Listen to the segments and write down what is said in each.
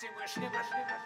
Всевышнего.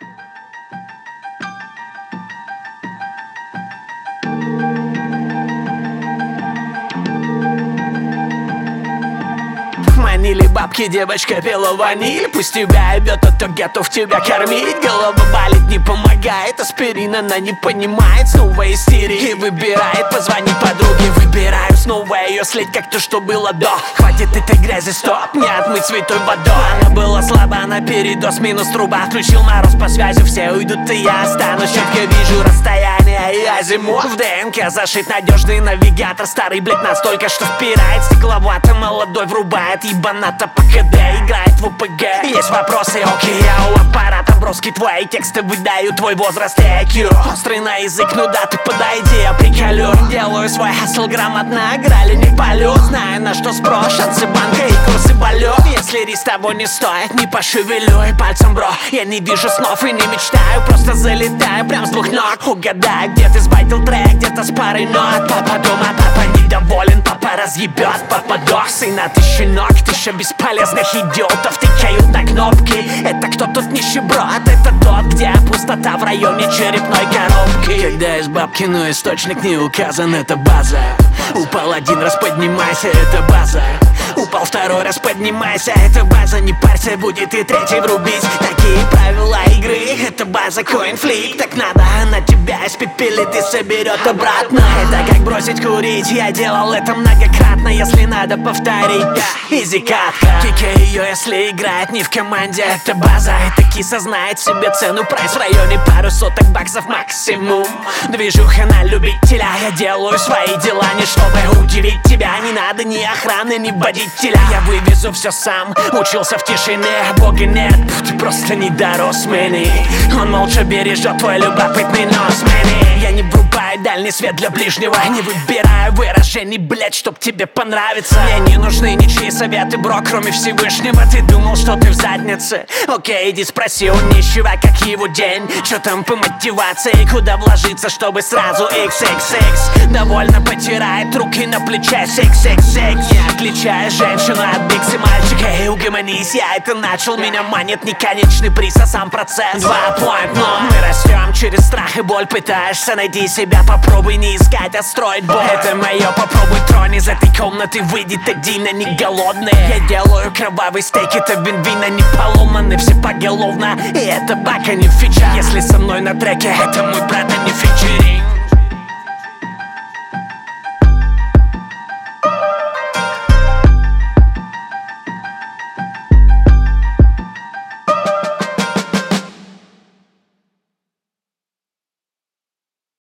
Манили бабки, девочка пила ваниль. Пусть тебя ебет, а то готов тебя кормить. Голова болит, не помогает, аспирин она не понимает. Снова истерия и выбирает позвонить подруге. Выбираю снова ее слить, как то, что было до. Хватит этой грязи, стоп, не отмыть святой водой. Она была слаба на передоз, минус труба. Включил мороз по связи, все уйдут и я останусь. Четко вижу расстояние и азимут. В ДНК зашит надежный навигатор. Старый, блядь, настолько, что впирает стекловато. Молодой врубает ебаната по КД, играет в УПГ. Есть вопросы, окей, я у аппарата. Броски, твои тексты выдают твой возраст и IQ. Острый на язык, ну да, ты подойди, я приколю. Делаю свой хасл грамотно, играли не полю. Знаю, на что спрос, шансы банка и курсы болю. Если риск того не стоит, не пошевелю и пальцем, бро. Я не вижу снов и не мечтаю, просто залетаю прям с двух ног. Угадай, где ты сбайтил трек, где-то с парой нот. Папа дома, папа недоволен, папа разъебет. Папа дох, сына, ты щенок. Тысяча бесполезных идиотов тыкают на кнопки. Это кто тут нищеброд? Это тот, где пустота в районе черепной коробки. Когда из бабки, но источник не указан, это база. Упал один раз, поднимайся, это база. Упал второй раз, поднимайся, это база. Не парься, будет и третий врубить. Такие правила игры, это база коинфлик. Так надо, она тебя испепелит и соберет обратно. Это как бросить курить, я делал это многократно. Если надо повторить, да, изи катка. Кикай ее, если играет не в команде, это база. Это киса знает себе цену, прайс в районе пару соток баксов максимум. Движуха на любителя, я делаю свои дела не чтобы удивить тебя. Не надо ни охраны, ни водителя. Я вывезу все сам, учился в тишине, бога нет, ты просто не дорос, мэни. Он молча бережет твой любопытный нос, мэни. Я не врубаю дальний свет для ближнего, не выбираю выражений, блять, чтоб тебе понравиться. Мне не нужны ничьи советы, бро, кроме Всевышнего. Ты думал, что ты в заднице? Окей, иди спроси у нищего, как его день. Чё там по мотивации, куда вложиться, чтобы сразу XXX. Довольно потирает руки на плече, XXX. Не отличая женщину от биксы мальчика. Эй, угомонись, я это начал. Меня манит не конечный приз, а сам процесс. 2.0. Мы растем через страх и боль. Пытаешься найти себя, попробуй не искать, а строить боль. Это мое, попробуй тронь из этой комнаты. Выйдет один, а не голодный. Я делаю кровавый стейк, это вин-вин, не поломаны все поголовно. И это бака не фича. Если со мной на треке, это мой брат, а не фичеринг.